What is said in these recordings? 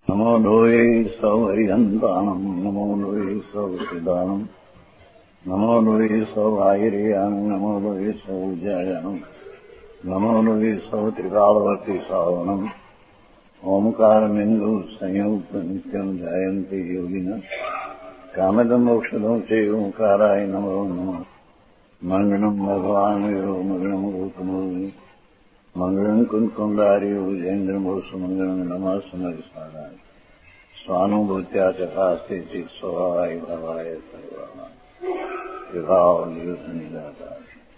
નમો લોહે સૌ હરિહંતાણમ નમો લોહે સૌ સિદ્ધાણમ નમો લોહે સૌ આયર્યાણ નમો લોહે સૌ જયાણમ નમો લોહે સૌ ત્રિકાળવતી સાવણમ ઓમકારમિંદુ સંયુક્ત નિત્યમ જયંતિ યોગિના કામદમોક્ષદો છે ઓંકારાય નમો નમઃ મંગળમ ભગવાન વિરો મંગળમ ગૌતમો મંગળમ કુંકુંડાર્યો જૈન્દ્રમોષ મંગળમ નમઃ સમયસારાય સ્વાનુભૂત્યા ચકાસ્તે ચિત સ્વભાવાય ભાવાય સર્વાય વિભાવ નિયુદ્ધ નિરાકાર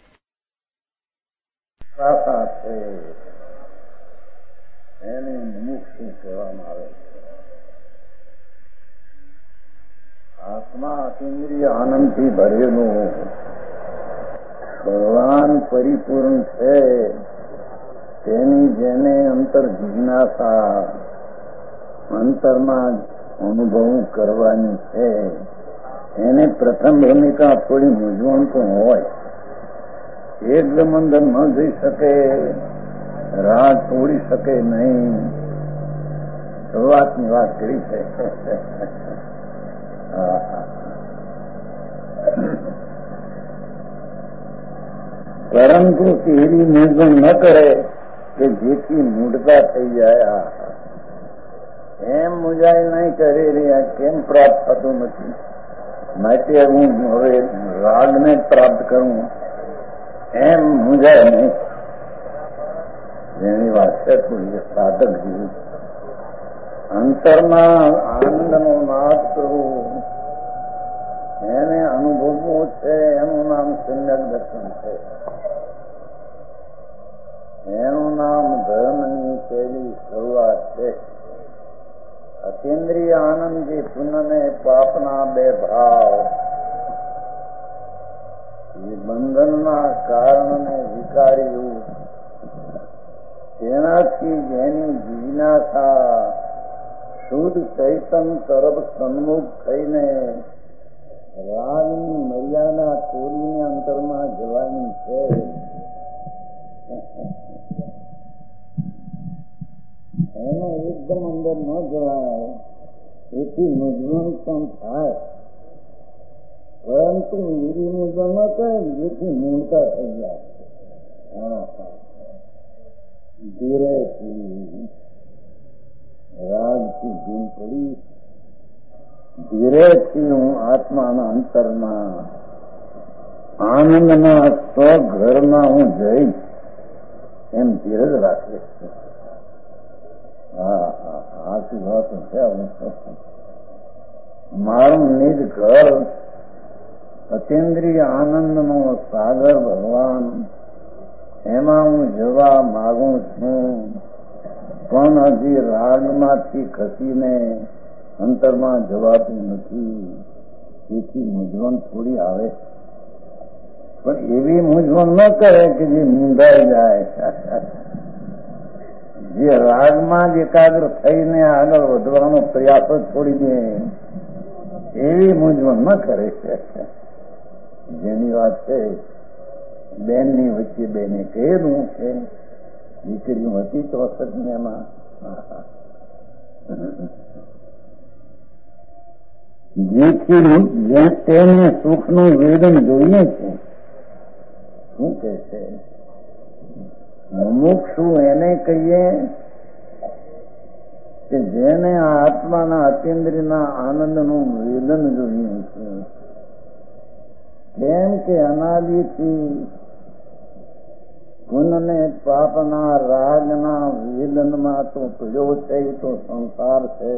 છે એને મુક્તિ કહેવામાં આવે છે. આત્મા અતિન્દ્રિય આનંદથી ભરેલું ભગવાન પરિપૂર્ણ છે. તેની જેને અંતર જિજ્ઞાસા અંતરમાં અનુભવ કરવાની છે એને પ્રથમ ભૂમિકા થોડી મૂંઝવણ તો હોય. એકદમ અંદર ન જઈ શકે, રાહ તોડી શકે નહીં. શરૂઆતની વાત કરી છે. પરંતુ એવી મૂંઝવણ ન કરે કે જેથી મૂઢતા થઈ જાય. એમ મૂંઝાય નહીં કરી રહ્યા કેમ પ્રાપ્ત થતું નથી, માટે હું હવે રાગને પ્રાપ્ત કરું એમ મૂંઝાય નહીં. જેની વાત છે કોઈ સાધક જેવી અંતરમાં આનંદનો નાદ કરવો એને અનુભવવું છે. એનું નામ સમ્યક દર્શન છે. એનું નામ ધર્મની પહેલી શરૂઆત છે. અતિન્દ્રિય આનંદ જે પુણ્યને પાપના બે ભાવ એ બંધનના કારણને વિકાર્યું તેનાથી જેની જિજ્ઞાસા શુદ્ધ ચૈતન તરફ સન્મુખ થઈને રાગની મર્યાદા તોડીને અંતરમાં જવાની છે. એને એકદમ અંદર ન જવાય એથી મૂંઝવણ પણ થાય, પરંતુ એવી મૂંઝવણ ન થાય જેથી મૂળતા થઈ જાય. ધીરેથી રાગથી ભૂલ પડી, ધીરેથી હું આત્માના અંતરમાં આનંદના સ્વઘરમાં હું જઈશ એમ ધીરજ રાખે છે. આથી વાત છે. મારું નિજ ઘર અતિન્દ્રિય આનંદનો સાગર ભગવાન, એમાં હું જવા માગું છું, પણ હજી રાગમાંથી ખસીને અંતરમાં જવાતું નથી. તેથી મૂંઝવણ થોડી આવે, પણ એવી મૂંઝવણ ન કરે કે જે મૂંઝાઈ જાય. જે રાગમાં જ એકાગ્ર થઈને આગળ વધવાનો પ્રયાસ જ છોડી દે એવી મૂંઝવણ ન કરે. જેની વાત છે બેનની વચ્ચે બેને કહેલું છે, દીકરીઓ હતી તો વખત એમાં જેથી તેને સુખનું વેદન જોઈએ છે. શું કે છે મુમુક્ષુ એને કહીએ કે જેને આત્માના અતિન્દ્રિયના આનંદનું વેદન જોયું છે. કેમ કે અનાદિથી પુણ્યને પાપના રાગના વેદનમાં તો પીડ્યો છે. તો સંસાર છે.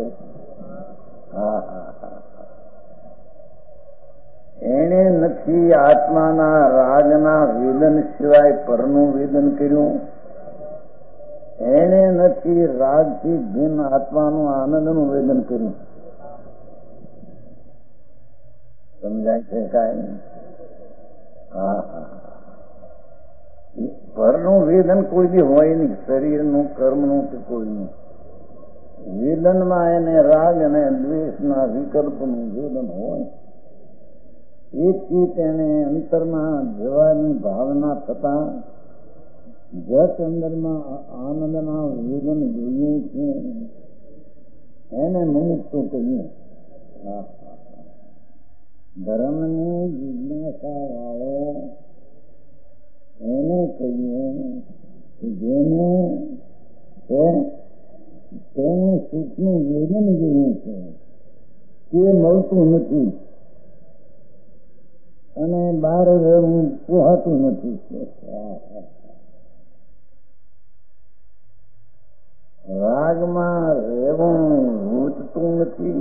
એને નથી આત્માના રાગના વેદન સિવાય પરનું વેદન કર્યું. એને નથી રાગથી ભિન્ન આત્માનું આનંદનું વેદન કર્યું. સમજાય છે કાંઈ? પરનું વેદન કોઈ બી હોય નહીં, શરીરનું, કર્મનું કે કોઈનું. વેદનમાં એને રાગ અને દ્વેષના વિકલ્પનું વેદન હોય. એથી તેને અંતરમાં જવાની ભાવના થતા જત અંદરમાં આનંદના વેદન જોઈએ છે. એને મુમુક્ષુ કહીએ. ધર્મની જિજ્ઞાસા વાળો એને કહીએ જેને તેને સુખનું વેદન જોઈએ છે તે મળતું નથી અને બહાર રહેવું પોહાતું નથી. રાગમાં રહેવું રૂચતું નથી,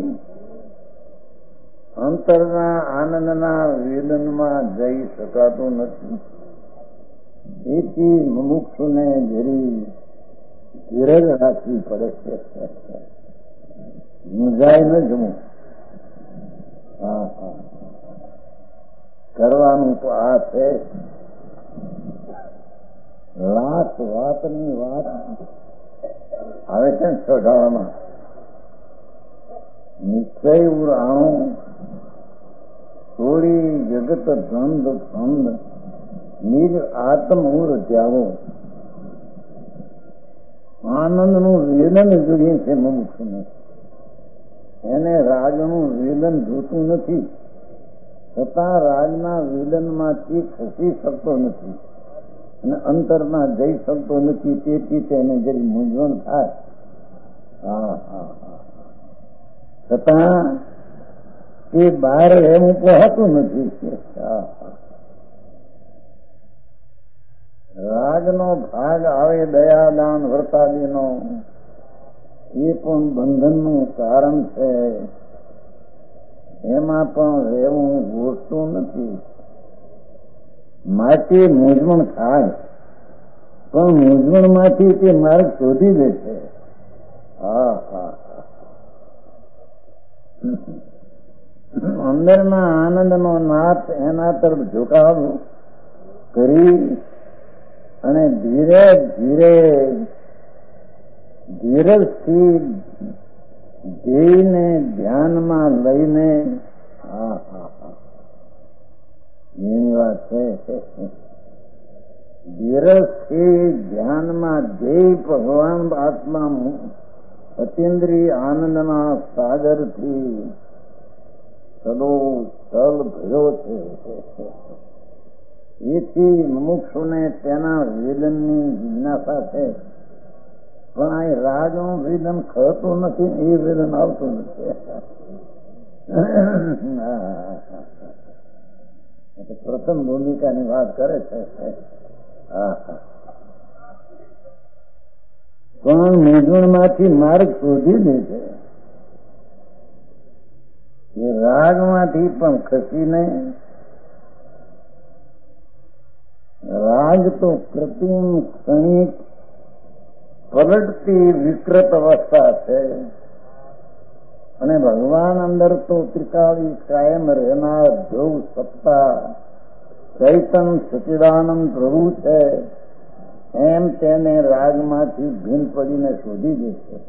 અંતરના આનંદના વેદનમાં જઈ શકાતું નથી. એથી મુમુક્ષુને જરી ધીરજ રાખવી પડે છે. મૂંઝાય ન જવું. કરવાનું તો આ છે. લાખ વાતની વાત આવે છે ને સઢાવામાં. નિશ્ચય ઉરાણું થોડી જગત ધંધ ધંધ નિજ આત્મ ઉર જાવો. આનંદનું વેદન જોઈએ છે મુમુક્ષુને. એને રાજનું વેદન જોતું નથી, છતાં રાજના વેદનમાંથી ખસી શકતો નથી અને અંતરમાં જઈ શકતો નથી. તેથી તેને જરી મૂંઝવણ થાય. છતાં તે બહાર એમ પહોંચતું નથી. રાજનો ભાગ આવે દયાદાન વર્તાદીનો, એ પણ બંધનનું કારણ છે. એમાં પણ રહેવું ગોઠતું નથી. માટે મૂંઝવણ થાય, પણ મૂંઝવણમાંથી તે માર્ગ શોધી લે છે. અંદરના આનંદનો નાથ એના તરફ ઝુકાવ કરી અને ધીરે ધીરે ધીરજથી ધ્યેયને ધ્યાનમાં લઈને એની વાત છે. ધીરજથી ધ્યાનમાં ધ્યેય ભગવાન આત્મા અતિન્દ્રિય આનંદના સાગરથી સદો સલ ભર્યો છે. એથી મુમુક્ષુને તેના વેદનની જિજ્ઞાસા છે. પણ આ રાજનું વેદન ખરતું નથી, એ વેદન આવતું નથી. પ્રથમ ભૂમિકાની વાત કરે છે. પણ મૂંઝવણમાંથી માર્ગ શોધી લે છે. એ રાગમાંથી પણ ખસીને, રાગ તો કૃત્રિમ ક્ષણિક પલટતી વિકૃત અવસ્થા છે અને ભગવાન અંદર તો ત્રિકાળી કાયમ રહેનાર ધ્રુવ સત્તા ચૈતન સચિદાનંદ પ્રભુ છે. એમ તેને રાગમાંથી ભીન પડીને શોધી દે છે.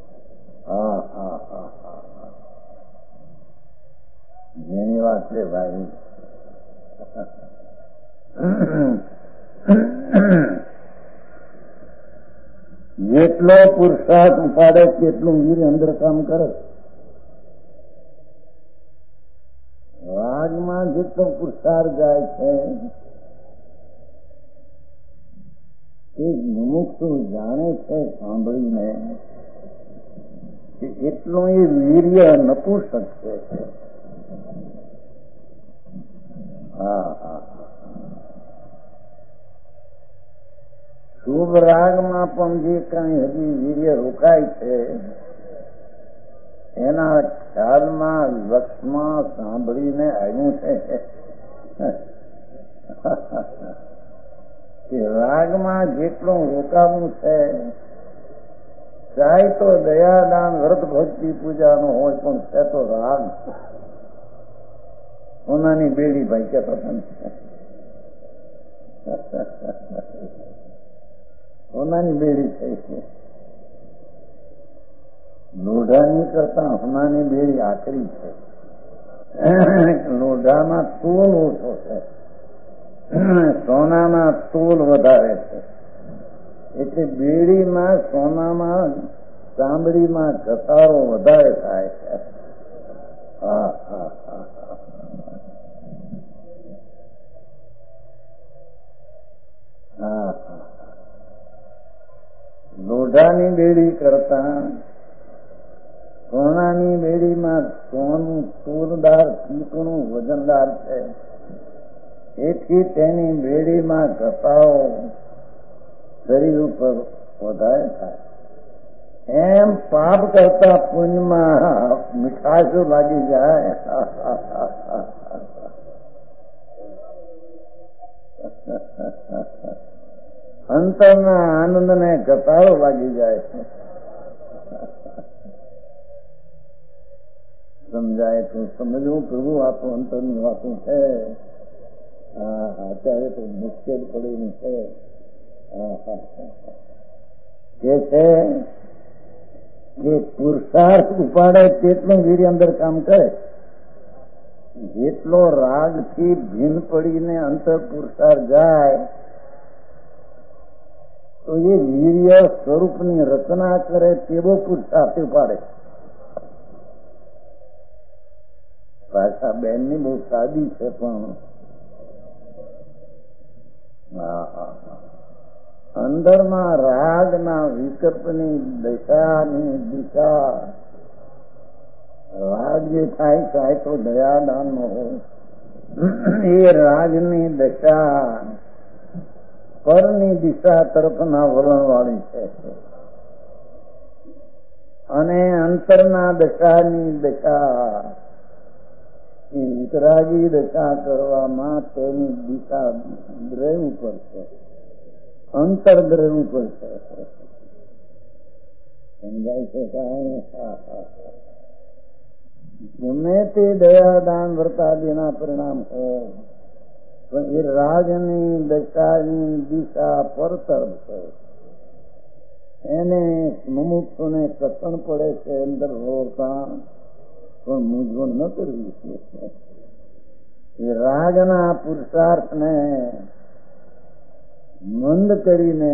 જેની વાત છે ભાઈ. જેટલો પુરુષાર્થ ઉપાડે તેટલું વીર અંદર કામ કરે. રાગમાં જેટલો પુરુષાર્થ જાય છે એ મુમુક્ષુ જાણે છે સાંભળીને કે એટલું એ વીર્ય નપુંસક છે. શુભ રાગમાં પણ જે કઈ હજી વીર્ય રોકાય છે એના ખ્યાલમાં લક્ષમાં સાંભળીને આવ્યું છે કે રાગમાં જેટલું રોકાવું છે, ચાહે તો દયાદાન વ્રત ભક્તિ પૂજાનો હોય, પણ છે તો રાગ. સોનાની બેડી ભાઈ કહેતા હતા. સોનાની બેડી થઈ છે. લોઢાની કરતા સોનાની બેડી આકરી છે. લોઢામાં તોલ ઓછો છે, સોનામાં તોલ વધારે છે. એટલે બેડીમાં સોનામાં ચામડીમાં ઘસારો વધારે થાય છે. હા હા હા હા હા. લોઢાની બેડી કરતા સોનાની બેડીમાં સોનું તૂરદાર ચીકણું વજનદાર છે, એથી તેની બેડીમાં ઘસારો શરીર ઉપર વધારે થાય. એમ પાપ કરતા પુણ્યમાં મીઠાશો લાગી જાય. અંતરના આનંદને ઘટાડો લાગી જાય છે. સમજાય તો સમજવું પ્રભુ આ તો અંતરની વાતો છે. અત્યારે તો મુશ્કેલ પડેલી છે. કે છે કે પુરુષાર્થ ઉપાડે તેટલું વીર્ય અંદર કામ કરે. જેટલો રાગથી ભીન પડીને અંતર પુરુષાર્થ જાય તો એ વીર્ય સ્વરૂપની રચના કરે તેવો પુરુષાર્થ ઉપાડે. ભાષા બેનની બહુ સાદી છે પણ અંદરમાં રાગના વિકલ્પની દશાની દિશા, રાગ જે થાય તો દયાદાન નો હોય, એ રાગની દશા પરની દિશા તરફના વલણ વાળી છે. અને અંતરના દશાની દશા વિતરાગી દશા કરવામાં તેની દિશા દ્રવ ઉપર છે, અંતરદ્રવ ઉપર છે. સમજાય છે કાંઈ? ગમે તે દયાદાન વર્તાદીના પરિણામ હોય પણ એ રાજની દશાની દિશા પરતર છે. એને મુમુક્ષુને કથન પડે છે અંદર હોતા, પણ મૂંઝવણ ન કરવી છે. એ રાગના પુરુષાર્થને મંદ કરીને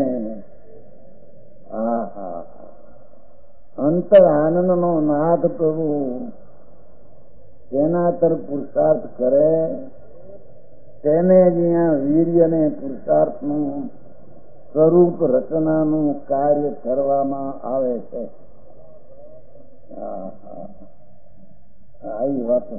અંતર આનંદનો નાદ પ્રભુ તેના તરફ પુરુષાર્થ કરે, તેને જ્યાં વીર્યને પુરુષાર્થનું સ્વરૂપ રચનાનું કાર્ય કરવામાં આવે છે. આવી વાતો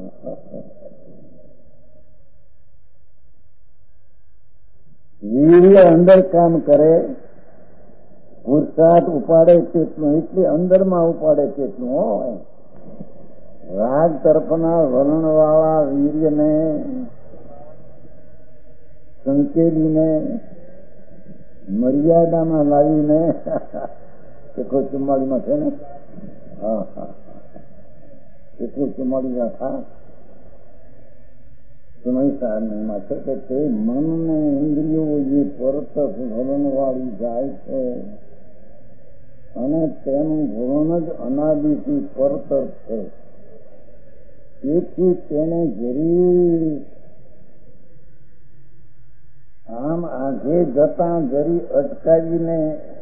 વીર્ય અંદર કામ કરે, પુરુષાર્થ ઉપાડે તેટલું, એટલે અંદરમાં ઉપાડે તેટલું હોય. રાગ તરફના વલણ વાળા વીર્યને સંકેલીને મર્યાદામાં લાવીને કેટલો 44માં છે ને, કેટલું 44 થા સમયસારમાં છે કે તે મનને ઇન્દ્રિયો જે પરત વલણ વાળી જાય છે અને તેનું વલણ જ અનાદિથી પરતર છે. તેથી તેને જરી આમ આગે જતા જરી અટકાવીને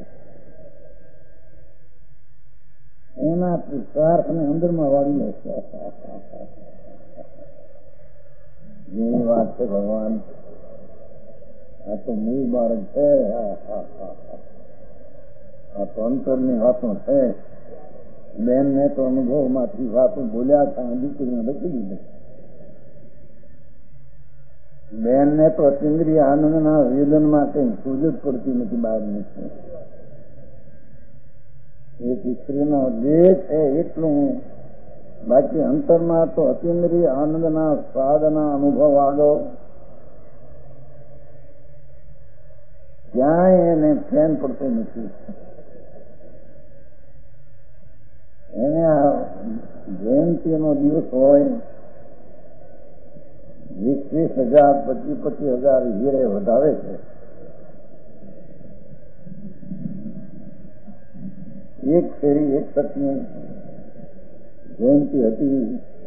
એના પુરુષાર્થને અંદરમાં વાળી લે છે. જેની વાત છે ભગવાન, આ તો મૂળ બાળક છે. આ તો અંતરની વાતો છે. બેનને તો અનુભવમાંથી વાતો બોલ્યા હતા, દીકરીને લખી દીધું. બેનને તો અતિન્દ્રિય આનંદના વેદનમાં કઈ સૂઝ જ પડતી નથી બહારની. એક સ્ત્રીનો દેહ છે એટલું, બાકી અંતરમાં તો અતિન્દ્રિય આનંદના સ્વાદના અનુભવ આગળ ક્યાંય એને ફેન પડતો નથી. એને આ જયંતિનો દિવસ હોય, 20,000 25,000 હીરે વધારે છે. એક ફેરી એક પત્ની જયંતિ હતી,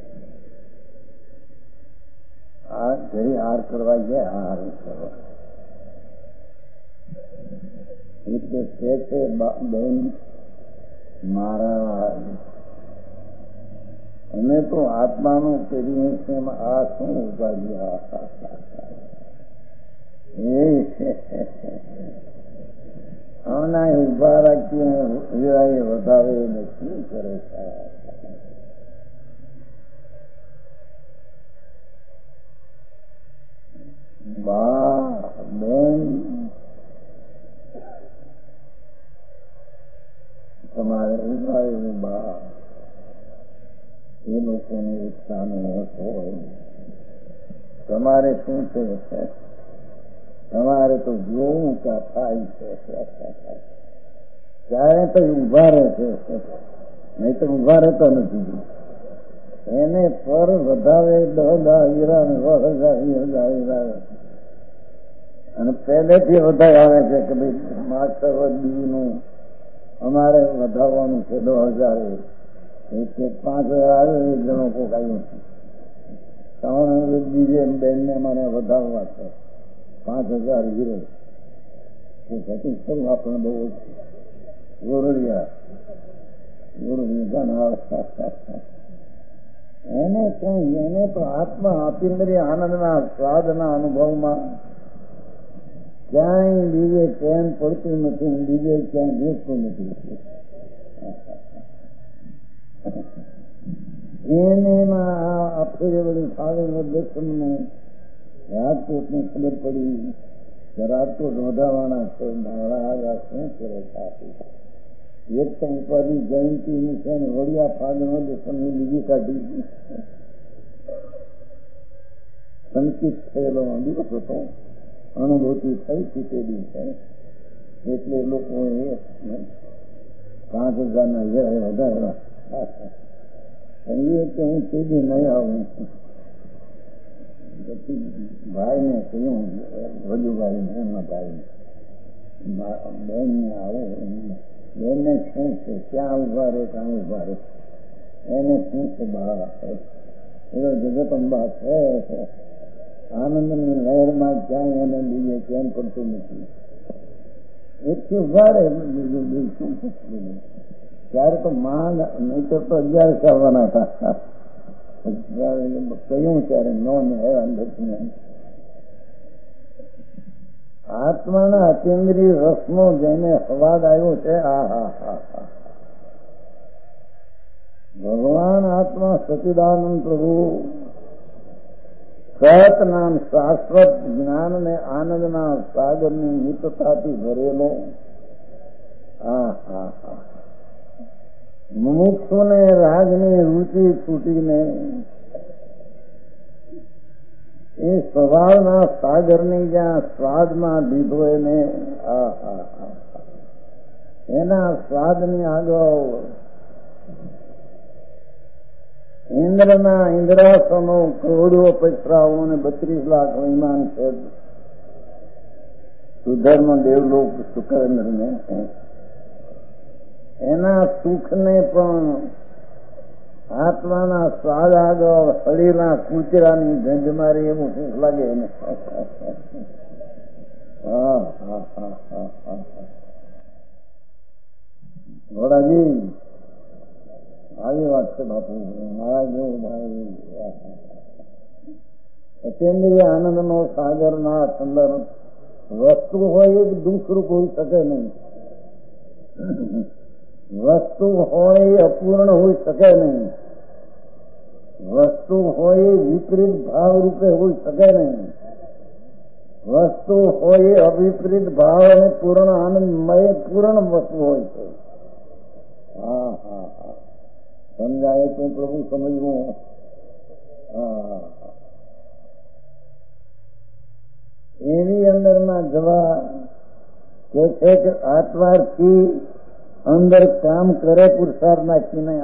આ ઘરે હાર કરવા ગયા, હાર કરવા એટલે બહેન મારા અમે તો આત્માનું કરીએ છીએ, આ શું ઉપાધિ? આના ઉભા રાખીને વિરાય વધારે ને શું કરે છે? બા બેન તમારે ઉભાયું બા એ લોકોની ઉત્સાહનો હોય. તમારે શું છે? તમારે તો જોવું ક્યાં થાય છે. ત્યારે તો ઉભા રહે છે, નહીં તો ઉભા રહેતો નથી. એને પર વધાવે અને પહેલેથી વધારે આવે છે કે ભાઈ માસ્ટર બીજું અમારે વધારવાનું છે 10,000. 5,000 આવે એક જણો કોક આવ્યું છે. તમારે બીજે બેનને મને વધારવા છે 5,000 હીરો. ખરું આપણે બહુ ગોરડિયા એને કઈ એને તો આત્મા અતિન્દ્રિય આનંદના સ્વાદના અનુભવમાં ક્યાંય બીજે ચેન પડતું નથી, બીજે ક્યાંય ભેટતું નથી. એને આપણે વળી ફાળે દર્શનને રાજકોટને ખબર પડી કે રાજકોટ વધારવાના છે. મહારાજ શું કરે છે? એક તો ઉપાધિ જયંતિની છે ને વડિયા ફાળનો દર્શનની બીજી કાઢી સંકિત થયેલો દિવસ હતો. અનુભૂતિ થઈ ચૂકેલી છે એટલે લોકો એ 5,000 વધારેલા કે હું સીધી નહીં આવું. પછી ભાઈને કહ્યું, વજુભાઈને એમના ભાઈને બેનને આવું. બેનને શું છે? ક્યાં ઉભા રહે, કાં ઉભા રહે? એને શું છે? બા એનો જગતંબા છે. આનંદની લહેરમાં ક્યાંય એને બીજે ચેન પડતું નથી. એકથી ઉભા રહે, બીજું બીજું શું પૂછવું નહીં. ત્યારે તો માંગ નહીં તો 11 આવવાના હતા. કહ્યું ત્યારે નોન અંદરને આત્માના અતિન્દ્રિય રસનો જેને સ્વાદ આવ્યો છે. ભગવાન આત્મા સચિદાનંદ પ્રભુ સત નામ શાશ્વત જ્ઞાન ને આનંદના સાગરની મિતતાથી ભરેલો. મુમુક્ષુને રાજની રુચિ છૂટીને એ સ્વભાવના સાગરની જ્યાં સ્વાદમાં દીધો એને એના સ્વાદની આગળ ઇન્દ્રના ઇન્દ્રાસનો કરોડો પૈસરાઓ અને 32 લાખ વિમાન છે. સુધર્મ દેવલોક શુક્રેન્દ્રને એના સુખને પણ આત્માના સ્વાદ આગળ શરીરના કુચરાની ગંધ મારી એવું સુખ લાગે એને. ઘોડાજી આવી વાત છે બાપુ. મારા જેવું ભાઈ અચેન્દ્રિય આનંદનો સાગરના અંદર વસ્તુ હોય એક દુઃખરૂપ હોઈ શકે નહીં. વસ્તુ હોય અપૂર્ણ હોઈ શકે નહીં. વસ્તુ હોય વિપરીત ભાવ રૂપે હોઈ શકે નહીં. વસ્તુ હોય અવિપરીત ભાવ અને પૂર્ણ આનંદમય પૂર્ણ વસ્તુ હોય છે. સમજાય તો પ્રભુ સમજવું. એની અંદરમાં જવા કે છે કે આત્માથી અંદર કામ કરે પુરુષાર્થ નાખીને.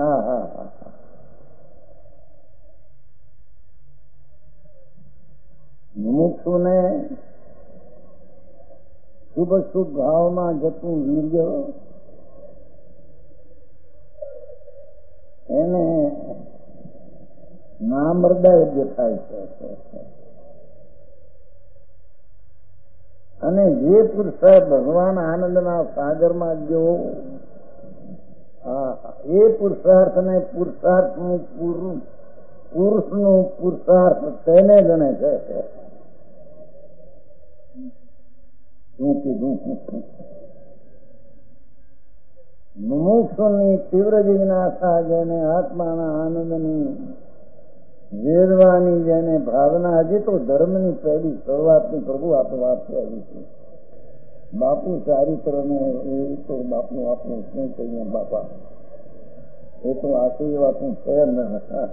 મુમુક્ષુને શુભ શુભ ભાવમાં જતું વીર્ય એને નામર્દાય દેખાય છે. અને જે પુરુષાર્થ ભગવાન આનંદના સાગરમાં ગયો એ પુરુષાર્થ ને પુરુષનું પુરુષાર્થ તેને ગણે છે. શું કીધું? મુમુક્ષુની તીવ્ર જિજ્ઞાસા, જેને આત્માના આનંદની વેરવાની જેને ભાવના, હજી તો ધર્મની પહેલી શરૂઆતની પ્રભુ આ તો વાત કરી છે. બાપુ ચારિત્ર ને એ તો બાપુ આપણે શું કહીએ બાપા, એ તો આખી વાતું છે ને.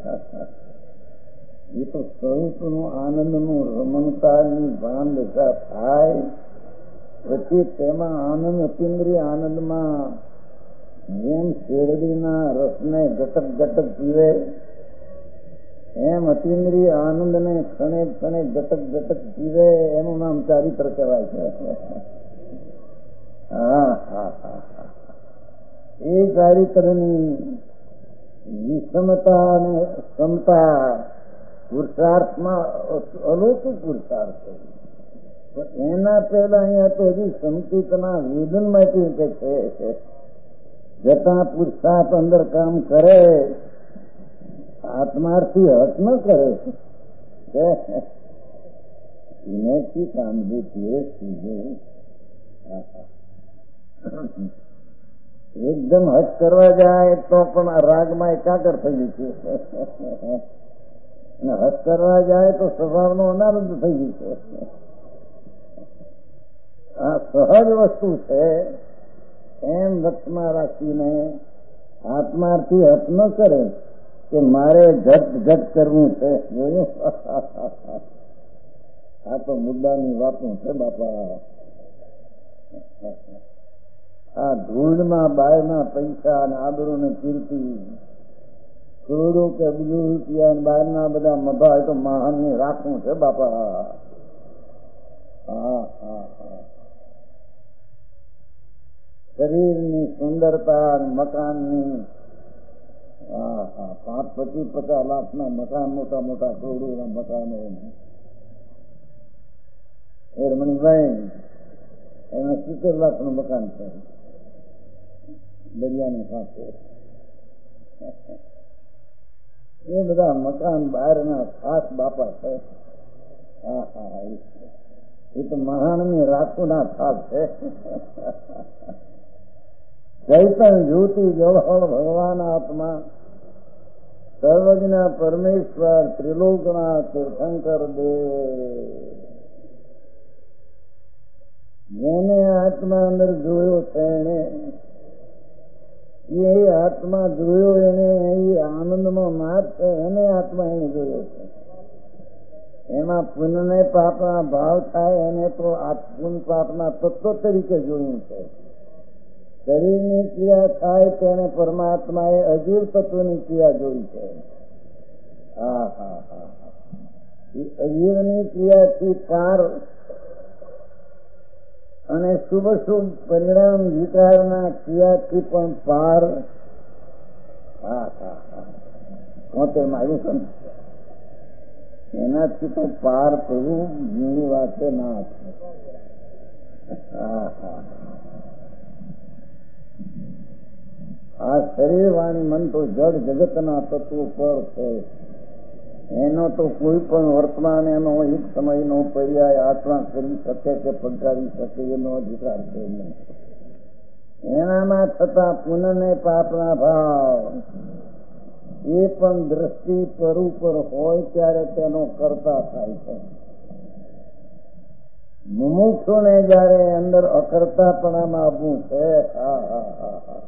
એ તો સ્વરૂપનું આનંદનું રમણતાની ભાન દશા થાય પછી તેમાં આનંદ અતિન્દ્રિય આનંદમાં જેમ શેરડીના રસને ઘટક ઘટક પીવે એમ અતિન્દ્રિય આનંદને ક્ષણે ક્ષણે ઘટક ઘટક પીવે, એનું નામ ચારિત્ર કહેવાય છે. હા હા હા હા, એ ચારિત્રની વિષમતા અને ક્ષમતા પુરુષાર્થમાં અલૌકિક પુરુષાર્થ છે. એના પહેલા અહીંયા તો હજી સંકિતના વેદનમાંથી કે છે જતા પુરુષાર્થ અંદર કામ કરે, આત્માર્થી હટ ન કરે. વિનયથી કામભૂતિ એકદમ હટ કરવા જાય તો પણ રાગમાં એકાગ્ર થઈ ગઈ છે, અને હટ કરવા જાય તો સ્વભાવનો અનારંદ થઈ ગઈ છે. આ સહજ વસ્તુ છે. એમ લક્ષમાં રાખીને આત્માર્થી હટ ન કરે કે મારે ઘટ ઘટ કરવું છે. જોયું? આ તો મુદ્દાની વાતો છે બાપા. આ ધૂળમાં બહારના પૈસા અને આબરૂ ને કીર્તિ, કરોડો કે અબજો રૂપિયા બહારના બધા મભા તો મહાનની રાખવું છે બાપા. હા હા હા, શરીરની સુંદરતા, મકાનની, હા હા, 5-50 લાખના મકાન, મોટા મોટા કરોડોના મકાનો. રમણીભાઈ એમાં 70 લાખનું મકાન છે દરિયાની સાથે. એ બધા મકાન બહારના ખાસ બાપા છે. હા હા, એ તો મહાનની રાખુના ખાસ છે. ચૈતન જ્યોતિ જળહળ ભગવાન આત્મા સર્વજ્ઞ પરમેશ્વર ત્રિલોકના તીર્થંકર દેવ, જેને આત્મા અંદર જોયો છે એને, એ આત્મા જોયો એને, એ આનંદમાં માત છે એને આત્મા એને જોયો છે. એમાં પુણ્ય ને પાપના ભાવ થાય એને તો પુણ્ય પાપના તત્વ તરીકે જોયું છે. શરીરની ક્રિયા થાય તેને પરમાત્માએ અજીવ તત્વની ક્રિયા જોઈ છે. હા હા હા, એ અજીવની ક્રિયાથી પાર અને શુભ શુભ પરિણામ વિકારના ક્રિયાથી પણ પાર. હા હા હા, 73 આવ્યું છે ને, એનાથી તો પાર કરવું જૂની વાતે ના છે. હા હા, આ શરીર વાણી મન તો જડ જગતના તત્વો પર છે. એનો તો કોઈ પણ વર્તમાન એનો એક સમયનો પર્યાય આત્મા કરી શકે કે પગાવી શકે એનો અધિકાર છે નહીં. એનામાં થતા પુણ્ય ને પાપના ભાવ એ પણ દ્રષ્ટિ પર ઉપર હોય ત્યારે તેનો કરતા થાય છે. મુમુક્ષુને જયારે અંદર અકર્તાપણામાં આવવું છે, હા હા હા હા,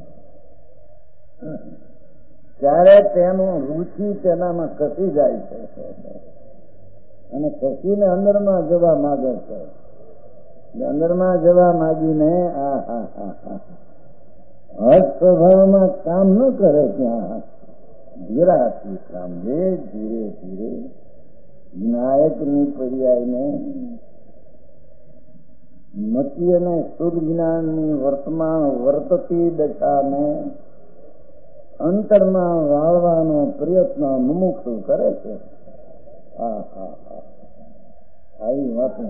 ત્યારે તેનું રુચિ તેનામાં ખસી જાય છે અને ખસીને અંદરમાં જવા માંગે છે. અંદરમાં જવા માંગીને આ હા હા હા હજ સ્વભાવમાં કામ ન કરે ત્યાં ધીરાથી કામ લે, ધીરે ધીરે નાયકની પર્યાયને મતિ અને શુદ્ધ જ્ઞાનની વર્તમાન વર્તતી દશાને અંતરમાં વાળવાનો પ્રયત્ન મુમુક્ષુ કરે છે. હા હા હા, આવી વાતો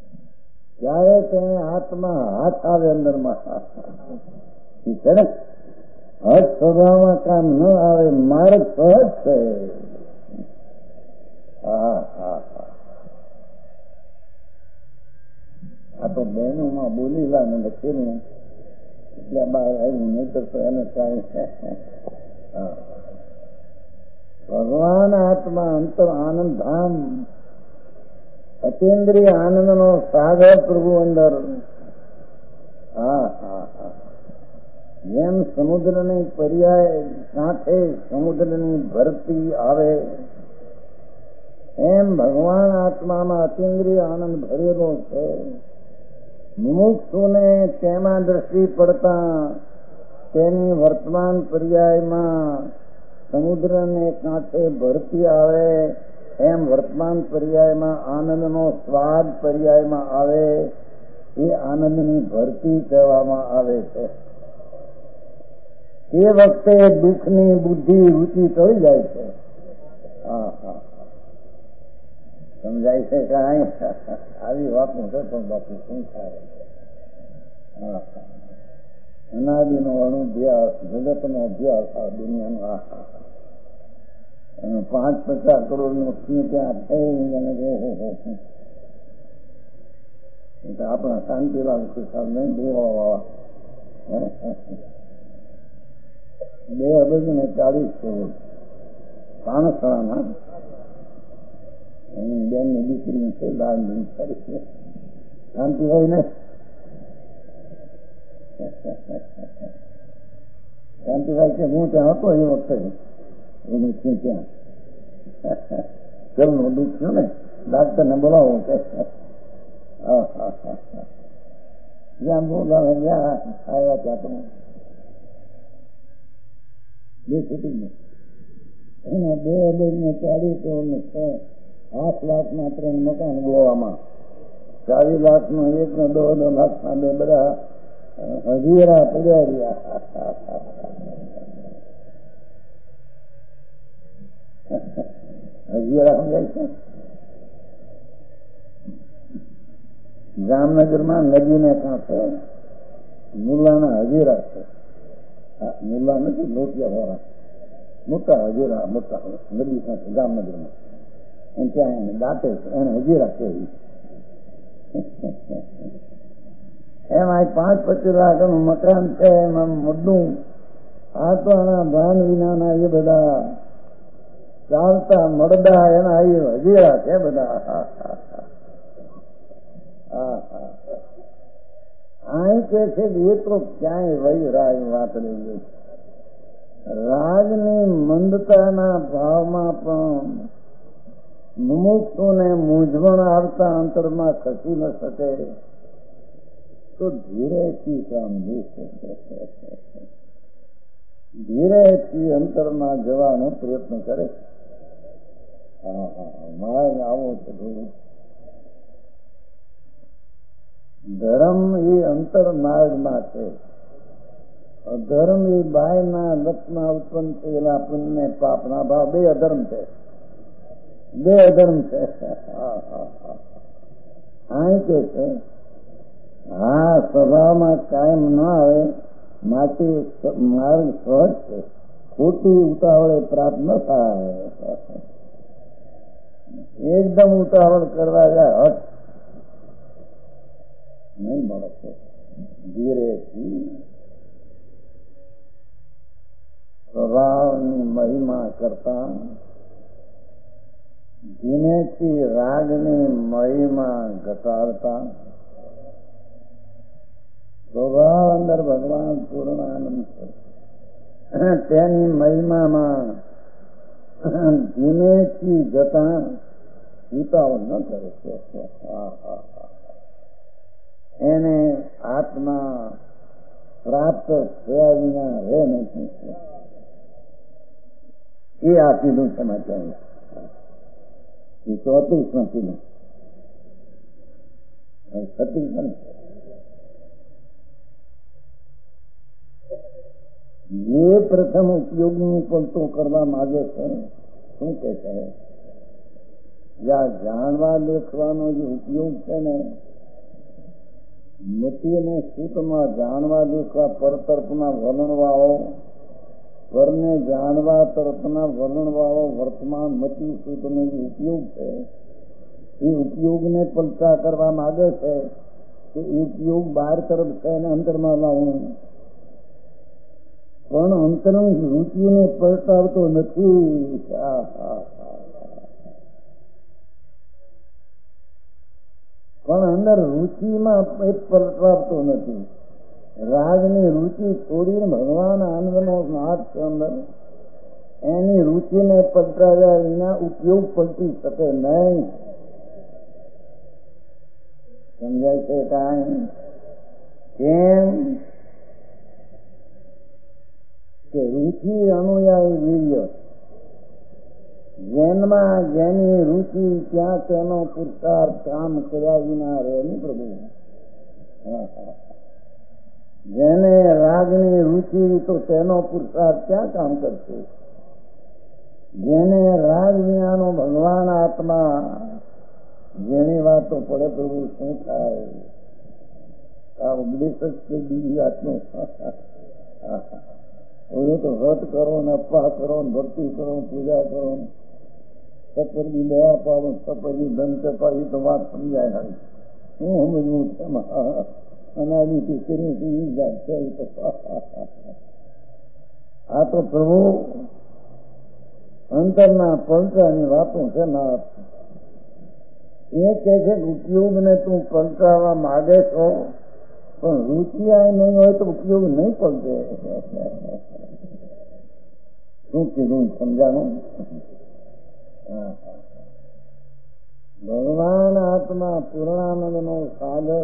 ત્યારે તેને હાથમાં હાથ આવે અંદરમાં છે ને, હજ સ્વભાવમાં કામ ન આવે, માર્ગ સહજ છે. આ તો બહેનોમાં બોલીલા ને લખેલું એટલે બહાર આવ્યું, નહીં તો એને કાંઈ. ભગવાન આત્મા અંતર આનંદ ધામ, અતિન્દ્રિય આનંદનો સાગર પ્રભુ અંદર. જેમ સમુદ્રની પર્યાય સાથે સમુદ્રની ભરતી આવે, એમ ભગવાન આત્મામાં અતિન્દ્રિય આનંદ ભરેલો છે. મુમુક્ષુને તેમાં દ્રષ્ટિ પડતા તેની વર્તમાન પર્યાયમાં સમુદ્રને કાંઠે ભરતી આવે, એમ વર્તમાન પર્યાયમાં આનંદનો સ્વાદ પર્યાયમાં આવે, એ આનંદની ભરતી કહેવામાં આવે છે. તે વખતે દુઃખની બુદ્ધિ રૂચિ ટળી જાય છે. સમજાય છે કાંઈ? આવી વાત છે પણ બાપુ શું થાય? અનાદિનો અનુભ્યાસ, જગતનો અભ્યાસ, આ દુનિયાનો. 5-50 કરોડનું સિંહ ત્યાં થઈ આપણા શાંતિલાલ ખુશાલ નહીં દેવા 2 અબજ ને 40 કરોડ પાણસરાના બેનની દીકરી છે, લાલની છે શાંતિભાઈ ને. શાંતિભાઈ કે હું ત્યાં હતો એ વખતે એનું શું ત્યાં ઘરનું દુઃખ થયું ને, ડાક્ટરને બોલાવો કે જ્યાં બોલાવે જ્યાં આવ્યા ત્યાં તો બે છૂટી ગયું. એના 2 અબજ ને 40 કરોડ 8 લાખ ના 3 મકાન ગોવામાં, 40 લાખનો 1 ને 2 લાખના 2 બધા હજીરા પડ્યા રહ્યા. હજીરા સમજાય છે? જામનગરમાં નદીને કાંઠે મુલ્લાના હજીરા છે. મુલ્લા નથી, લોટિયા વાળા મોટા હજીરા, મોટા નદી કાંઠે જામનગરમાં. ત્યાં એને દાંતે છે, એને હજીરા કહેવી. એમાં 5-25 લાખનું મકાન છે, એમાં મોડું. આ તો આના ભાન વિનાના એ બધા ચાલતા મળદા એના એ હજીરા છે બધા. અહીં કે છે કે એ તો ક્યાંય વહી રાજ વાત રહી ગઈ. રાજની મંદતાના ભાવમાં પણ મુમુક્ષુને મૂંઝવણ આવતા અંતરમાં ખસી ન શકે તો ધીરેથી કામ જોશે. ધીરેથી અંતરમાં જવાનો પ્રયત્ન કરે. માર્ગ આવો છે. ધર્મ એ અંતર માર્ગમાં છે, અધર્મ એ બાયના લક્ષમાં ઉત્પન્ન થયેલા પુણ્ય પાપના ભાવ. 2 અધર્મ છે, 2 અધર્મ છે. અહીં કે છે સ્વભાવમાં કાયમ ન આવે, માટે માર્ગ સહજ છે, ખોટી ઉતાવળે પ્રાપ્ત ન થાય. એકદમ ઉતાવળ કરવા જાય હટ નહીં મળે છે. ધીરેથી સ્વભાવની મહિમા કરતા, ધીમેથી રાગની મહિમા ઘટાડતા, સ્વભાવ અંદર ભગવાન પૂર્ણ આનંદ છે, તેની મહિમામાં ધીમેથી જતા ઉતાવળ ન કરે છે. એને આત્મા પ્રાપ્ત થયા વિના રહે નથી. એ આપેલું છે માટે 34 કીધું 36 જે પ્રથમ ઉપયોગનું પણ કરવા માંગે છે. શું કે છે? જાણવા દેખવાનો જે ઉપયોગ છે ને, મતીને સૂતમાં જાણવા દેખવા પરતર્પના વર્ણવાઓ પરને જાણવા તરફના વર્ણવાળો વર્તમાન મતી સૂત્રનો જે ઉપયોગ છે એ ઉપયોગને પલટા કરવા માંગે છે કે એ ઉપયોગ બહાર તરફ છે અને અંતરમાં લાવવું, પણ અંતરંગ રુચિને પલટાવતો નથી. પણ અંદર રુચિમાં એ પલટાવતો નથી. રાગની રુચિ છોડીને ભગવાન આનંદનો નાદ છે અંદર, એની રુચિને પલટાવ્યા વિના ઉપયોગ પલટી શકે નહીં. સમજાય છે કાંઈ? કેમ કે રુચિ અનુયાયી વીર્ય, જેનમાં જેની રુચિ ત્યાં તેનો પુરુષાર્થ કામ કર્યા વિના રહે નહીં પ્રભુ. જેને રાગની રુચિ તો તેનો પુરુષાર્થ ક્યાં કામ કરશે? જેને રાગ વિનાનો ભગવાન આત્મા, જેની વાતો પડે પ્રભુ શું થાય? આ ઉપદેશ જ છે બીજી વાતનો. ઓલો તો વ્રત કરો ને અપવાસ કરો ને ભક્તિ કરો પૂજા કરો, સપરની દયા પાડો, સપરની ધન ચપાવી તો વાત સમજાય. શું સમજવું છે અનાદિથી શરીર જાત છે. આ તો પ્રભુ અંતરના પલટાની વાતો છે. ના એ કહે છે કે ઉપયોગને તું પલટાવવા માગે છો, પણ રુચિ આ નહીં હોય તો ઉપયોગ નહીં પલટે. શું કીધું સમજાણું? ભગવાન આત્મા પૂર્ણાનંદનો સાગર,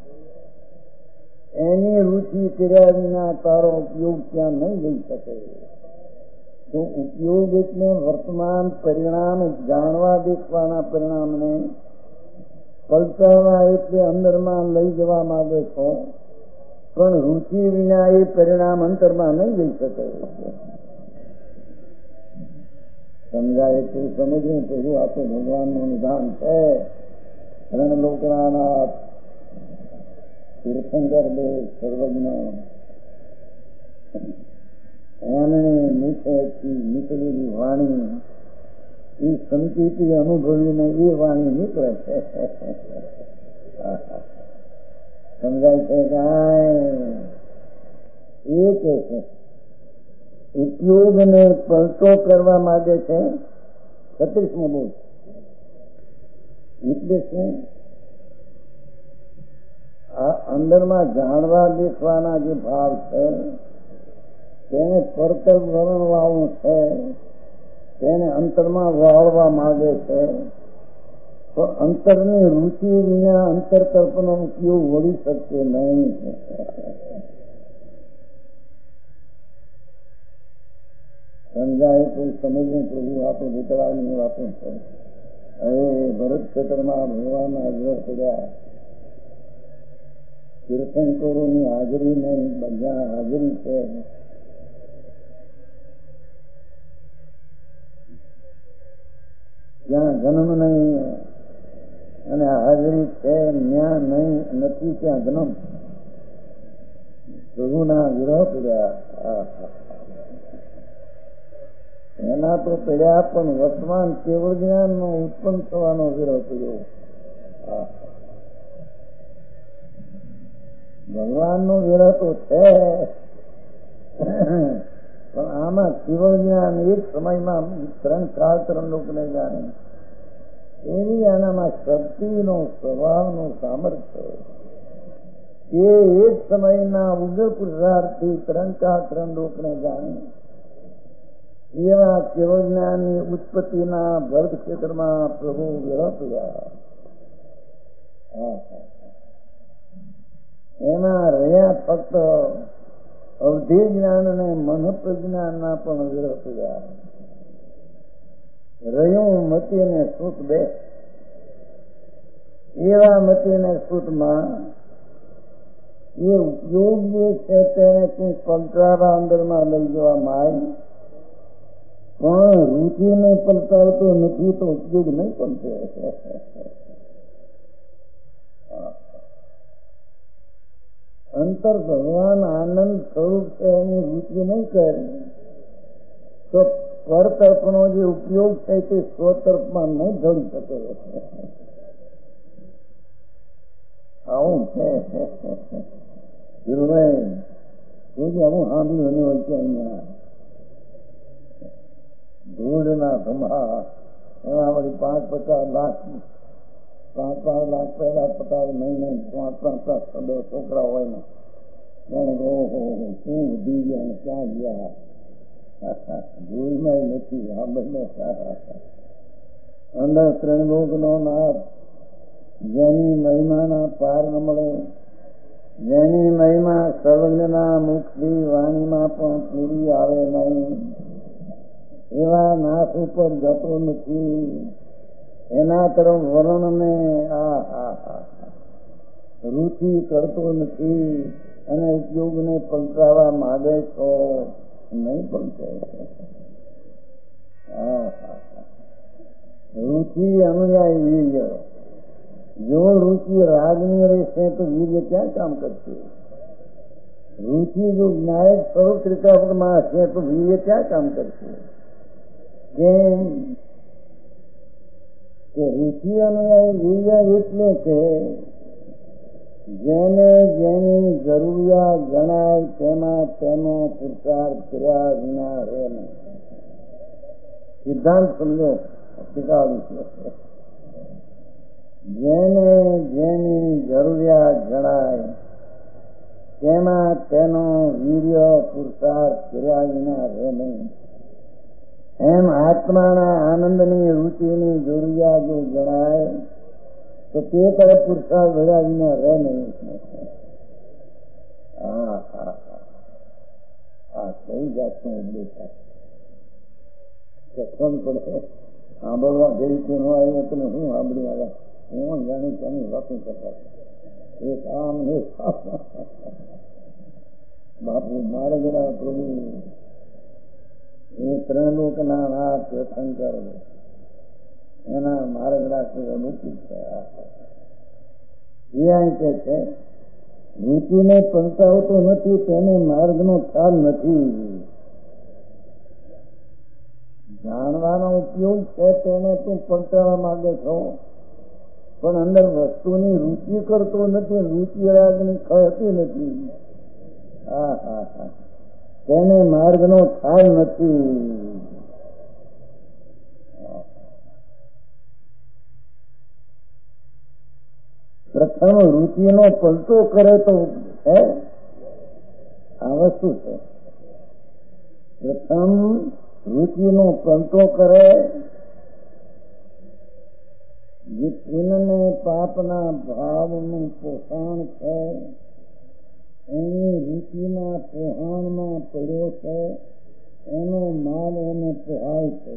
એની રુચિ કર્યા વિના તારો ઉપયોગ ત્યાં નહીં લઈ શકે. તો ઉપયોગ એટલે વર્તમાન પરિણામ જાણવા દેખવાના પરિણામને પલટાવવા એટલે અંદરમાં લઈ જવા માંગે છો, પણ રુચિ વિના એ પરિણામ અંતરમાં નહીં લઈ શકે. સમજાય તો સમજવું પ્રભુ આ તો ભગવાનનું નિધાન છે. रणलोकनाथ તીર્થંકર દેવ સર્વજ્ઞ, એમણે મુખેથી નીકળેલી વાણી એ સંકિતિ અનુભવીને એ વાણી નીકળે છે. સમજાય છે કાંઈ? એ કે છે ઉપયોગને પલટો કરવા માંગે છે. 36મો બોલ એટલે શું? આ અંદરમાં જાણવા દેખવાના જે ભાવ છે તેને પરતર વર્ણવાનું છે, તેને અંતરમાં વાળવા માંગે છે. તો અંતરની રુચિ વિના અંતર તરફનો ઉપયોગ વળી શકશે નહીં. સમજાય તો સમજવું પ્રભુ આ તો વિતરાગની વાતો છે. હવે ભરત ક્ષેત્રમાં ભગવાનના આગ્રહ કર્યા, તીર્થંકરોની હાજરી નહીં, બધા હાજરી છે. જ્યાં જન્મ નહીં અને હાજરી છે, ત્યાં નહીં નથી ત્યાં જન્મ. પ્રભુના વિરહ પડ્યા. એના તો પડ્યા, પણ વર્તમાન કેવળ જ્ઞાનનો ઉત્પન્ન થવાનો વિરહ પડ્યો. ભગવાનનો વિરહ તો છે, પણ આમાં કેવળ જ્ઞાન એક સમયમાં 3 કાળ 3 લોકને જાણે એવી આનામાં શક્તિનો સ્વભાવનો સામર્થ્ય એ એક સમયના ઉગ્ર પુરુષાર્થથી 3 કાળ 3 લોકને જાણે એવા કેવળ જ્ઞાનની ઉત્પત્તિના ભરત ક્ષેત્રમાં પ્રભુ વિરહ પડ્યા. એમાં રહ્યા ફક્ત અવધિ જ્ઞાન અને મનપ્રજ્ઞાનના પણ વિરહ પડ્યા. રહ્યું મતિ અને સુખ બે. એવા મતિ અને સુખમાં એ ઉપયોગ જે છે તેને તું પલટાવા અંદરમાં લઈ જવા માંગ, પણ રુચિને પલટાવતો નથી તો ઉપયોગ નહીં પલટે. અંતર ભગવાન આનંદ સ્વરૂપ છે એની રુચિ નહીં કરે તો પરતર્પનો જે ઉપયોગ છે તે સ્વતર્પમાં નહીં ઢળી શકે. આવું છે હું સાંભળ્યું નહીં હોય છે અહીંયા ધૂળના ધમા એમાં વળી 5-50 લાખ 5-5 લાખ પહેલા પતાવે નહીં 5-5 છોકરા હોય ને ઓહો શું વધી ગયા ને ક્યાં ગયા ધૂળમાં નથી. આ બંને અંદર ત્રિલોકનો નાથ જેની મહિમાના પાર ન મળે, જેની મહિમા સર્વજ્ઞના મુખથી વાણીમાં પણ પૂરી આવે નહીં, એવા નાથ ઉપર જતો નથી. એના તરફ વર્ણને રુચિ કરતો નથી અને ઉપયોગને પલટાવવા માંગે છો નહીં પલટે. રુચિ અનુયાયી વીર્ય. જો રુચિ રાગની રહેશે તો વીર્ય ક્યાં કામ કરશે? રુચિ જો જ્ઞાયક સ્વરૂપ ત્રિકાપમાં હશે તો વીર્ય ક્યાં કામ કરશે? કેમ કે રુચિ અનુયાયી વીર્ય એટલે કે જેને જેની જરૂરિયાત જણાય તેમાં તેનો પુરુષાર્થ કર્યા વિના રહે નહીં. સિદ્ધાંત સમજો શીખાવ્યું છે. જેને જેની જરૂરિયાત જણાય તેમાં તેનો વીર્ય પુરુષાર્થ કર્યા વિના રહે નહીં. એમ આત્માના આનંદની રુચિની જરૂરિયાત જો જણાય તો તે તરફ પુરુષાર્થ ભર્યા વિના રહે નહીં. કઈ જાતનો ઉદ્દેશ પડે સાંભળવા જે રીતે ન આવ્યો તમે શું સાંભળી આવ્યા? હું જાણી ત્યાંની વાતો કરતા એક આમ એક બાપુ મારે જરા પ્રભુ એ ત્રિલોકના નાથ શંકર એના માર્ગડા અનુકૂળ છે. છે નીતિને પંચાવતો નથી તેને માર્ગનો ખ્યાલ નથી. જાણવાનો ઉપયોગ છે તેને તું પંચાવવા માંગે છો પણ અંદર વસ્તુની રુચિ કરતો નથી. રુચિ રાગની ખળતી નથી. તેને માર્ગનો ખ્યાલ નથી. પ્રથમ રુચિનો પલટો કરે તો છે આ વસ્તુ છે. પ્રથમ રુચિનો પલટો કરે જે પુણ્યને પાપના ભાવનું પોષણ છે એની રુચિના પોહાણમાં પડ્યો છે એનો માલ એને પોહાય છે.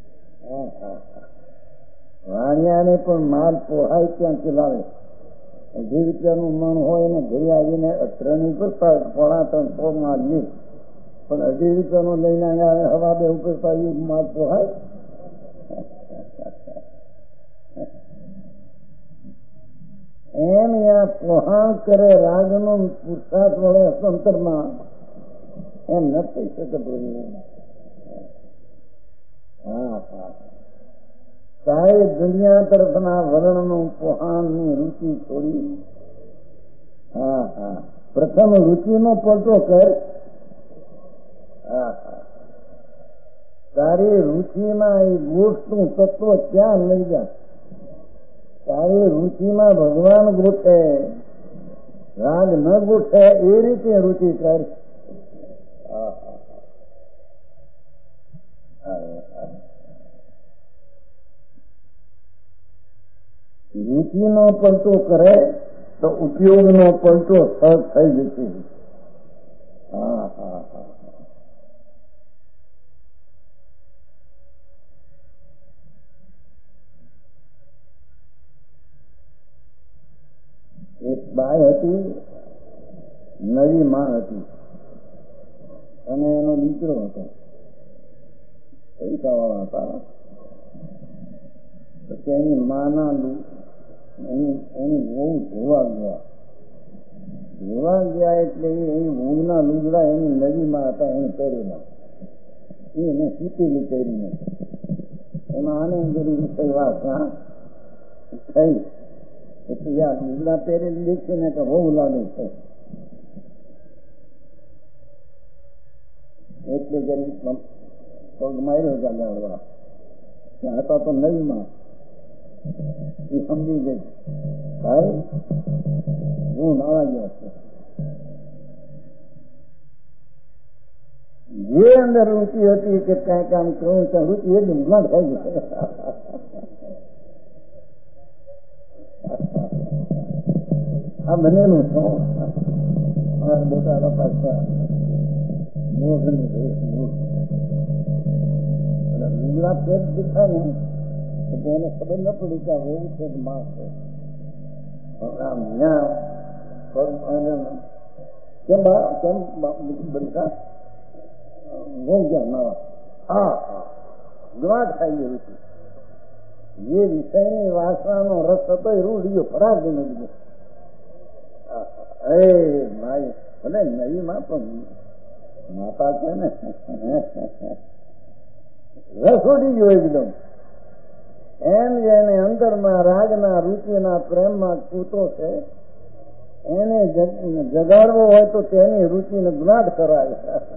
વાણિયાને પણ માલ પોહાય ક્યાંથી લાવે? 2 રૂપિયાનું મણ હોય ને ઘરે આવીને ત્રણની કરતા 3.5 માલ લે પણ 2.5 રૂપિયાનો લઈને આવ્યા હવા બે કરતા એ માલ પોહાય? એમ યા પોહાણ કરે રાગનો પુરુષાર્થ વડે અસંતરમાં એમ ન થઈ શકે. સાહેબ દુનિયા તરફના વર્ણનું પોહાણની રુચિ છોડી પ્રથમ રુચિનો પલટો કર. તારી રુચિમાં એ ગોઠનું તત્વ ક્યાં લઈ જાય? તારી રુચિમાં ભગવાન ગોઠે રાગ ન ગોઠે એ રીતે રુચિ કર. રુચિનો પલટો કરે તો ઉપયોગનો પલટો સહજ થઈ જશે. એક બાઈ હતી, નવી માં હતી અને એનો દીકરો હતો. પૈસાવાળા હતા. પછી એની માના એની બહુ ધોવા ગયા એટલે એની ઊંઘના લુગડા એની નદીમાં હતા એને પહેરેલા. એને શીતેલી કરીને એમાં આનંદ કરી વિષય વાસના થઈ એટલે યાર લુગડા પહેરેલી દેખીને તો બહુ લાગે છે એટલે જરી પગ માર્યો ચાલવા ત્યાં હતા તો નવીમાં એ સમજી ગઈ ભાઈ હું નાવા ગયો છું. જે અંદર રુચિ હતી કે કઈ કામ કરવું ત્યાં રુચિ એકદમ ના થઈ ગઈ. આ બનેલું છો અમારા મોટા પાછા લુગડા પેટ દીખા ને એટલે એને ખબર ન પડી કે એવું છે માં છે. કેમ બનતા બહુ ગયા નવા હા હા ગુણાટ ખાઈ ગયું છે. જે વિષયની વાસનાનો રસ હતો એ રૂઢિયો ફરાર જ નથી. એ ભાઈ ભલે નવીમાં પણ માતા છે ને રસ ઉડી ગયો એકદમ. એમ જેને અંદરમાં રાગના રુચિના પ્રેમમાં કૂતો છે એને જગાડવો હોય તો તેની રુચિને જ્ઞાત કરાય.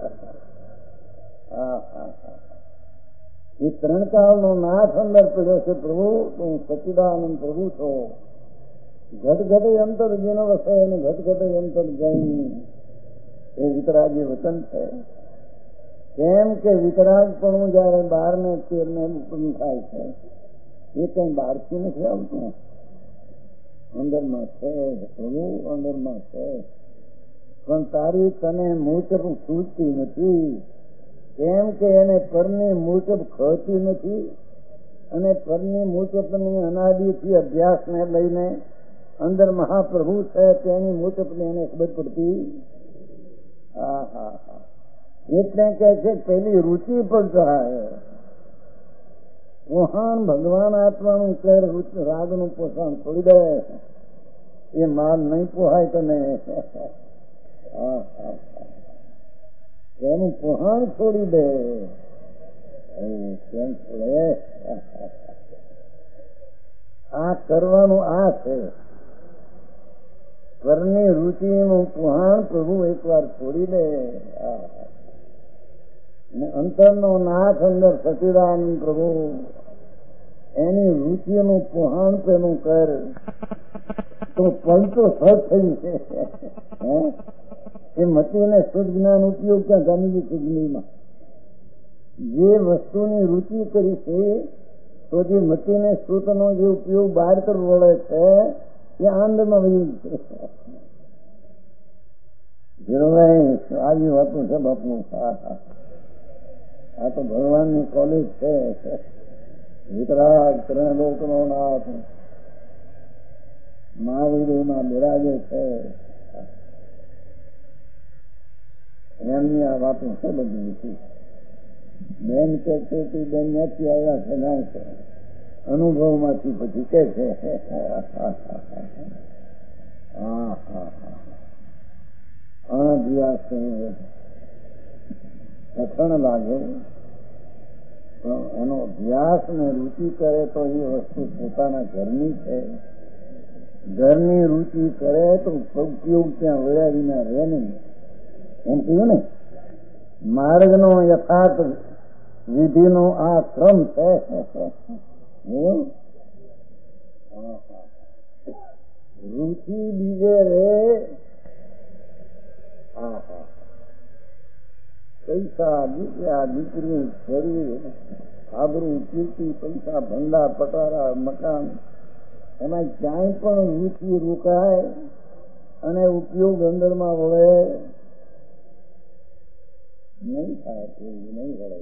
એ ત્રણ કાળનો નાથ અંદર પડ્યો છે. પ્રભુ તું સચિદાનંદ પ્રભુ છો. ઘટઘટે અંતર જેનો વસે એને ઘટઘટે અંતર જઈ એ વિતરાગી વચન છે. કેમ કે વિતરાગ પણ જયારે 12 ને 13 ને ઉત્પન્ન થાય છે એ કઈ બહારથી નથી આવતું, અંદરમાં છે. પ્રભુ અંદરમાં છે પણ તારી તને મૂચબ સૂચતી નથી. કેમ કે એને પરની મૂચબ ખળતી નથી અને પરની મૂચબની અનાદિથી અભ્યાસને લઈને અંદર મહાપ્રભુ છે તેની મૂચબને એને ખબર પડતી. હા હા હા એટલે કે છે પેલી રુચિ પર જાય. પોહાણ ભગવાન આત્માનું કર રાગનું પોષણ છોડી દે એ માલ નહીં પોહાય તને. એનું પોહાણ છોડી દે કેમ છોડે? આ કરવાનું આ છે. ઘરની રુચિનું પોહાણ પ્રભુ એકવાર છોડી દે. અંતરનો નાથ અંદર સચિદાનંદ પ્રભુ એની રુચિનું પોહાણ તેનું કર તો પંચો સત થયું છે. એ મતીને શુદ્ધ જ્ઞાન ઉપયોગ ક્યાં ગાંધીજી સુજનીમાં જે વસ્તુની રુચિ કરી છે તો જે મતીને શ્રુતનો જે ઉપયોગ બહાર કરવો વળે છે એ આનંદમાં વયું છે. ધીરુભાઈ આવી વાતું છે બાપનું. આ તો ભગવાનની કોલેજ છે. વિતરાગ ત્રણલોકનો નાથ મહાવીરમાં બિરાજે છે. એમની આ વાતો છે બધી. બેન કે બેન નથી આવ્યા છે ના છે અનુભવમાંથી પછી કે છે. અણભ્યાસ કઠણ લાગે પણ એનો અભ્યાસ ને રુચિ કરે તો એ વસ્તુ પોતાના ઘરની છે. ઘરની રુચિ કરે તો ઉપયોગ ત્યાં વળ્યા વિના રહે નહીં. એમ કહ્યું ને માર્ગનો યથાર્થ વિધિનો આ ક્રમ છે. રુચિ બીજે રે. પૈસા દીકરા દીકરી શરીર આબરૂ કીર્તિ પૈસા ભંડા પટારા મકાન એમાં ક્યાંય પણ રુચિ રોકાય અને ઉપયોગ અંદરમાં વળે નહીં થાય. એવું નહીં વળે.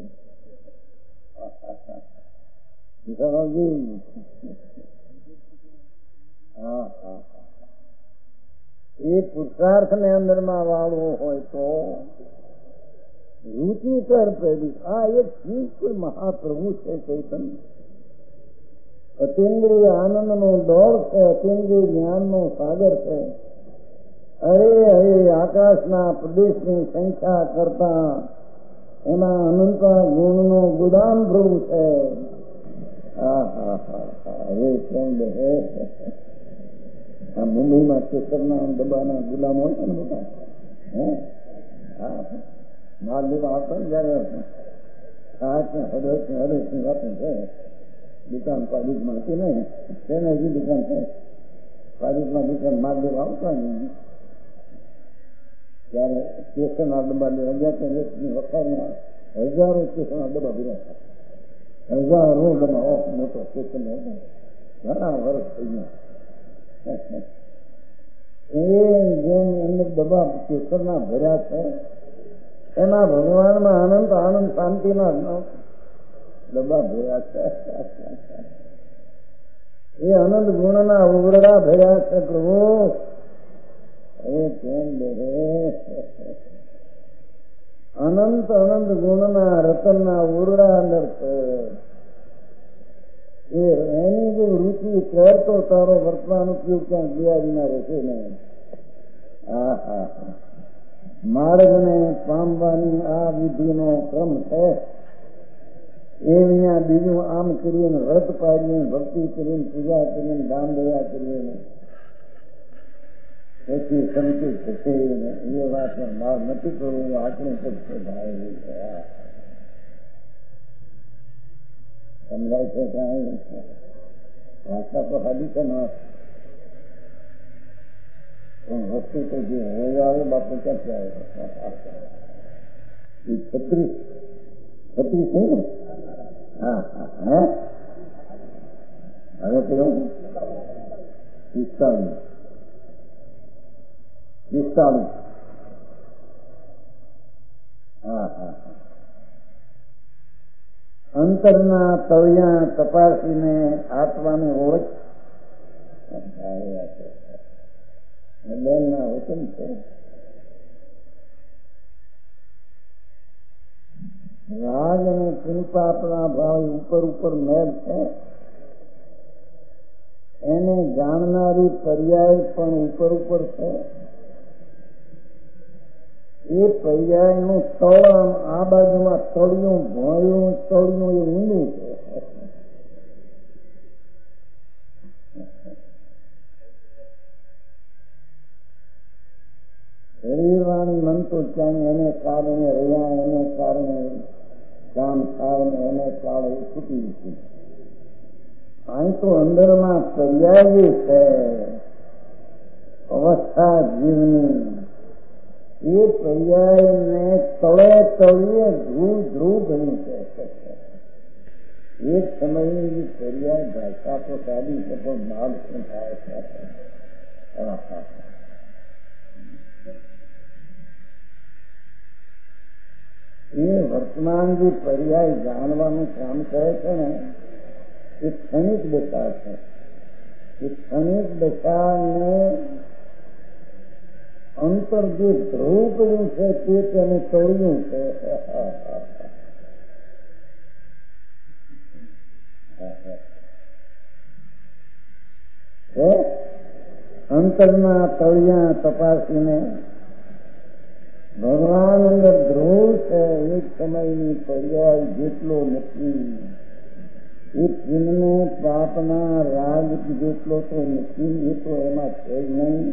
એ પુરુષાર્થ ને અંદરમાં વાળવો હોય તો રુચિ કર પેલી. આ એક ચીજ કોઈ મહાપ્રભુ છે ચૈતન્ય. અતિન્દ્રિય આનંદનો દોર છે. અતિન્દ્રિય જ્ઞાનનો સાગર છે. અરે હરે આકાશના પ્રદેશની સંખ્યા કરતા એમાં અનંત ગુણનો ગુદામ પ્રભુ છે. આ મુંબઈમાં કેસરના ડબ્બાના ગુલામ હોય છે ને બધા, માલદીમાં આવતા ને જયારે હરેશની વાત છે. દુકાન પાલિકમાં હતી નહીં, તેને હજી દુકાન છે. પાલિકમાં દુકાન માલદીવ આવતા ને ત્યારે કેસરના ડબ્બા લેવા ગયા ત્યાં રેતની વખારમાં હજારો કેસરના ડબ્બા ભર્યા હતા. હજારો ડબ્બા મોટો કેસન હતો, ઘણા વર્ષ થઈ ગયા. જેમ એમને ડબ્બા કેસરના ભર્યા છે એમાં ભગવાનમાં આનંદ આનંદ શાંતિના ડબ્બા ભર્યા છે. એ અનંત ગુણના ઉગરડા ભર્યા છે પ્રભુ. એ કેમ બેરે અનંત અનંત ગુણના રતનના ઉરડા અંદર છે. એની જો રુચિ કરતો તારો વર્તમાન ઉપયોગ ક્યાંક બિયારીના રહેશે નહીં. માર્ગને પામવાની આ વિધિનો ક્રમ છે. એ વિના બીજું આમ કરીને વ્રત પાડીને ભક્તિ કરીને પૂજા કરીને દાન દયા કરીને પછી સંતોષ થશે એ વાતનો ભાવ નથી કરવું. આપણે પછી ભાવ સમજાય છે. કાંઈ વાર્તા તો હાલી છે ને, પણ વસ્તુ તો જે હોય આવે બાપુ ક્યાંથી આવે? 36 છે ને? હા. હવે કેવું 45. અંતરના તળિયા તપાસીને આત્માને ઓળખ. બેનના વચન છે. રાગ અને પુણ્યપાપના ભાવ ઉપર મેળ છે. એને જાણનારી પર્યાય પણ ઉપર છે. એ પર્યાયનું તળ આ બાજુમાં તળિયું ભોળ્યું તળિયું એ ઊંડું છે. શરીરવાણી મન તો ક્યાંય એને કારણે રહ્યા, એને કારણે કામ થાય ને એને કાળે છૂટી હતી. અહીં તો અંદરમાં પર્યાય છે અવસ્થા જીવની. એ પર્યાયને તળે તળીએ ધ્રુવ બની છે. એક સમયની પર્યાય ભાષા તો સાદી છે પણ ભાવ શું થાય છે. એ વર્તમાન જે પર્યાય જાણવાનું કામ કરે છે ને એ ક્ષણિક દશા છે. એ ક્ષણિક દશાને અંતર જે ધ્રુવ પડ્યું છે તે તેને તોડ્યું છે. અંતરના તળિયા તપાસીને ભગવાન અંદર ધ્રુવ છે. એક સમયની પર્યાય જેટલો નથી. એ ચિહ્નને પાપના રાગ જેટલો તો નથી. એ તો એમાં છે જ નહીં.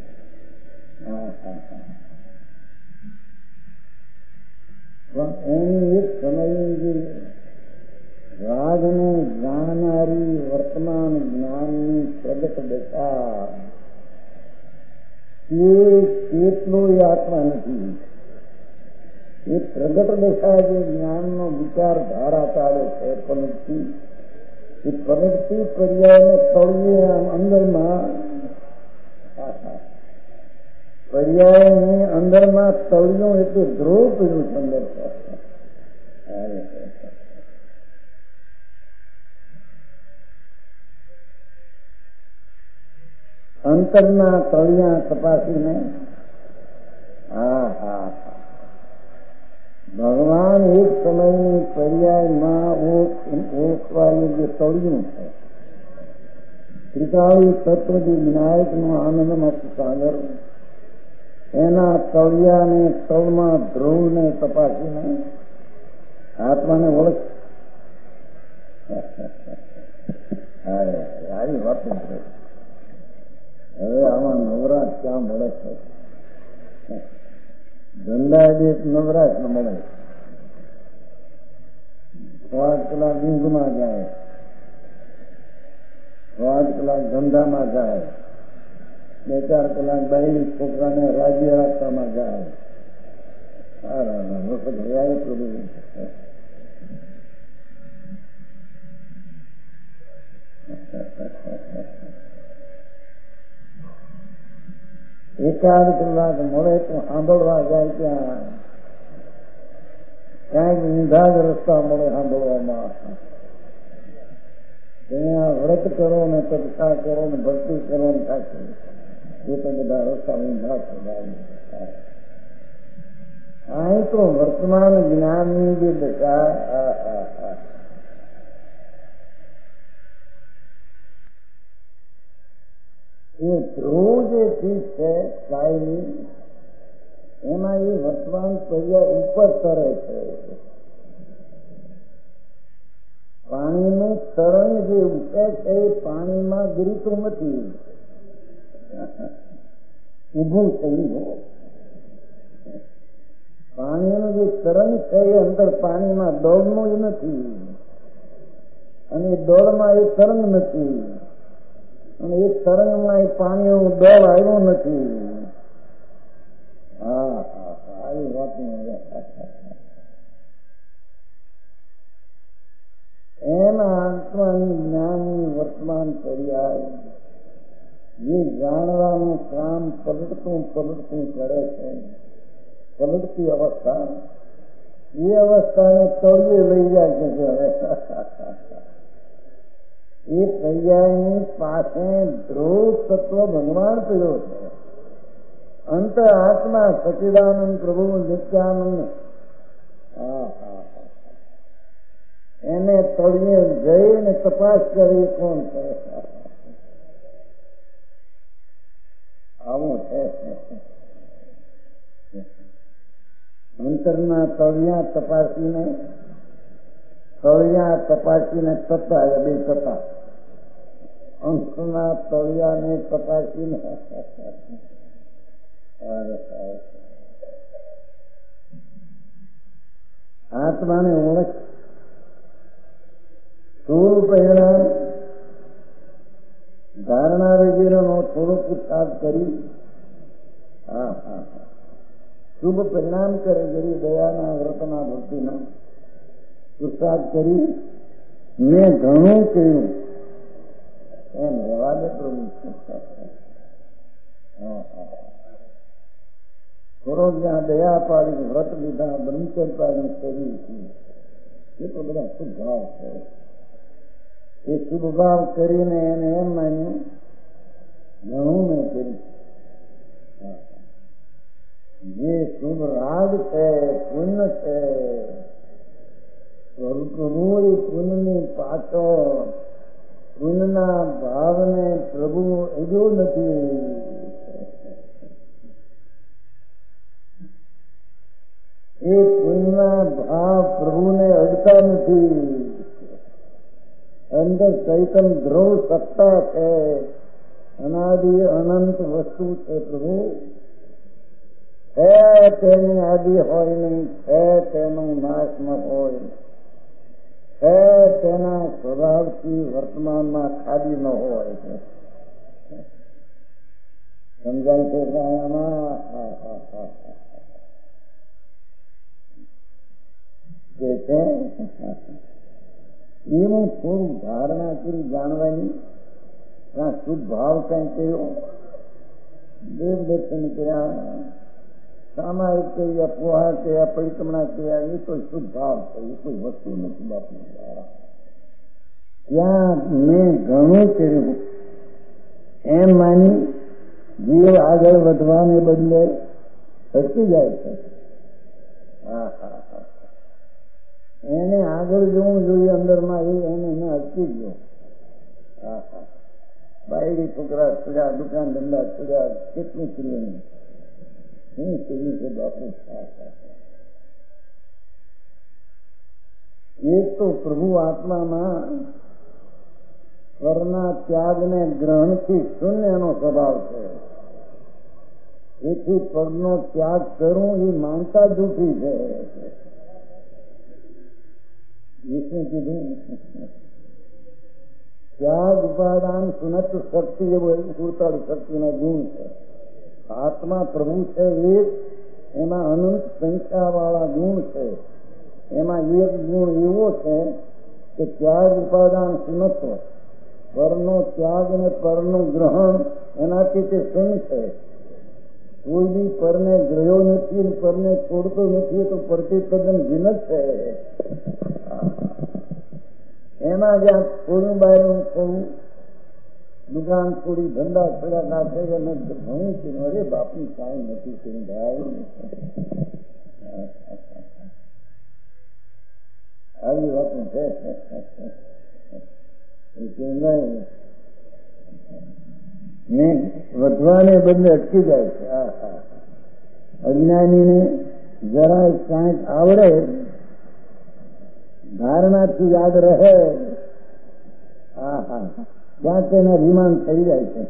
પણ એની એક સમયની જે રાગને જાણનારી વર્તમાન જ્ઞાનની પ્રગટ દશા એ કેટલો એ આત્મા નથી. એ પ્રગટ દશા જે જ્ઞાનનો વિચાર ધારા ચાલે છે પલટતી, એ પલટતી પર્યાયને તળીએ આમ અંદરમાં પર્યાયની અંદરમાં તળિયું એટલે ધ્રુવ પીડું અંદર અંતરના તળિયા તપાસીને ભગવાન એક સમયની પર્યાયમાં ઓળખવાનું જે તળિયું છે, ત્રિકાળી તત્વ જે વિનાયકનું આનંદમત સાગર, એના તળિયાને તળમાં ધ્રુવને તપાસીને આત્માને ઓળખ. આવી વાતો કરે. હવે આમાં નવરાશ ક્યાં મળે છે? ધંધા નવરાશ ન મળે. 8 કલાક ઊંઘમાં જાય, 8 કલાક ધંધામાં જાય, 2-4 કલાક બાયલી છોકરાને રાજ્ય રાખવામાં જાય. વખત રહ્યા પ્રભુ. એકાદ કલાક મળે તો સાંભળવા જાય ત્યાં ક્યાંક ઊંધા જ રસ્તા મળે સાંભળવામાં. ત્યાં વ્રત કરો ને તપસ્યા કરો ને ભક્તિ કરો ને થશે એ તો બધા રસ્તા ઊંધા છે. અહીં તો વર્તમાન જ્ઞાનની જે દશા એ ધ્રુવ જે ચીજ છે કાયમી, એમાં એ વર્તમાન પર્યાય ઉપર તરે છે. પાણીનું તરંગ જે ઉઠે છે એ પાણીમાં ગીરતું નથી, ઊભું થયું. પાણીનું જે તરંગ છે એ અંદર પાણીમાં દોડનું જ નથી, અને દોડમાં એ તરંગ નથી, અને એ તરંગમાં એ પાણીનું દોડ આવ્યું નથી. આવી વાત એના આત્માની જ્ઞાનની વર્તમાન પર્યાય જે જાણવાનું કામ પલટતું કરે છે, પલટતી અવસ્થા, એ અવસ્થાને તળિયે લઈ જાય છે. એ પર્યાયની પાસે ધ્રુવ તત્વ ભગવાન પીડ્યો છે. અંત આત્મા સચિદાનંદ પ્રભુ નિત્યાનંદ, એને તળિયે જઈને તપાસ કરી કોણ છે? આવું છે. અંતરના તળિયા તપાસીને તપાય બે તપા, અંશના તળિયાને તપાસીને આત્માને ઓળખ. સ્થૂળ પરિણામ ધારણા વગેરેનો થોડો પુરસાદ કરી શુભ પરિણામ કરે. ગરી દયાના વ્રતના ભક્તિના પુરસાદ કરી મેં ઘણું કહ્યું એમ રહેવા દે પ્રભુ. થોડો જ્યાં દયા પાડી વ્રત લીધા, બ્રહ્મચર્ય કરી, એ તો બધા શુભ ભાવ છે. એ શુભ ભાવ કરીને એને એમ માન્યું ઘણું મેં કર્યું. જે શુભ રાગ છે, પુણ્ય છે, પ્રભુ એ પુણ્યની પાછળ પુણ્યના ભાવને પ્રભુ અડ્યો નથી. એ પુણ્યના ભાવ પ્રભુને અડતા નથી. અંદર ચૈતન ધ્રુવ સત્તા છે, અનાદિ અનંત વસ્તુ છે. પ્રભુ છે તેની આદિ હોય નહીં, છે તેનો નાશ ન હોય, છે તેના સ્વભાવથી વર્તમાનમાં ખાલી ન હોય. સમજાય છે આમાં? જે છે એનું થોડું ધારણા કરી જાણવાની. ત્યાં શુભ ભાવ કઈ કર્યો, દેવ દર્શન કર્યા, સામાયિક કર્યા, પોહા કર્યા, પરિક્રમણા કર્યા, એ તો શુભ ભાવ છે, એ કોઈ વસ્તુ નથી બાપુ. ત્યાં મેં ઘણું કર્યું એમ માની જીવ આગળ વધવાને બદલે અટકી જાય છે. એને આગળ જવું જોઈએ અંદરમાં, એને અટકી ગયો. બાયડી છોકરા છોડ્યા, દુકાન ધંધા છોડ્યા, કેટલું કર્યું શું કર્યું છે બાપુ? એક તો પ્રભુ આત્મામાં સ્વરના ત્યાગને ગ્રહણથી શૂન્યનો સ્વભાવ છે. એથી પગનો ત્યાગ કરવું એ માનતા જૂઠી છે. વિષ્ણુ કીધું ત્યાગ ઉપાદાન સુનત શક્તિ એવો સુરતાળ શક્તિના ગુણ છે. આત્મા પ્રભુ છે એક, એમાં અનંત સંખ્યા વાળા ગુણ છે. એમાં એક ગુણ એવો છે કે ત્યાગ ઉપાદાન સુનત્વ, પરનો ત્યાગ અને પરનું ગ્રહણ, એનાથી તે શૂન્ય છે. કોઈ બી પરને ગ્રહ્યો નથી, પરને છોડતો નથી, તો પરથી તદ્દન ભિન્ન છે. એમાં જ્યાં થોડું બહારનું થોડું દુકાન થોડી ધંધા થોડા નાખે અને ઘણું છે. અરે બાપની કાંઈ નથી કરી ભાઈ, આવી વાતું છે. વધવાને બદલે અટકી જાય છે. અજ્ઞાનીને જરાય કાંઈક આવડે, ધારણાથી યાદ રહે, ત્યાં તેના વિમાન થઈ જાય છે.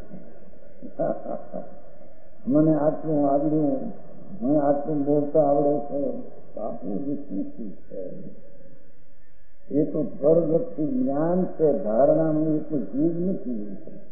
મને આટલું આવડ્યું, મને આટલું બોલતા આવડે છે. બાપુ વિષ્ણુ છે એ તો સ્વર્ગથી જ્ઞાન છે, ધારણાનું એ કોઈ ચીજ નથી.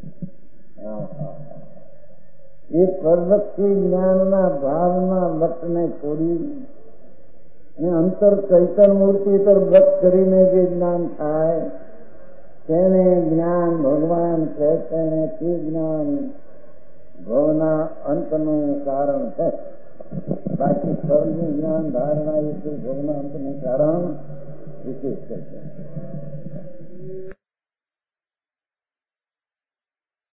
એ સ્વર્ગથી જ્ઞાનના ભાવના લક્ષને છોડી અંતર ચૈતન મૂર્તિ પર વ્રત કરીને જે જ્ઞાન થાય તેને જ્ઞાન ભગવાન કહે છે. તે જ્ઞાન ભવના અંતનું કારણ છે. બાકી સ્વર્ગનું જ્ઞાન ધારણા એ ભવના અંતનું કારણ વિશેષ છે.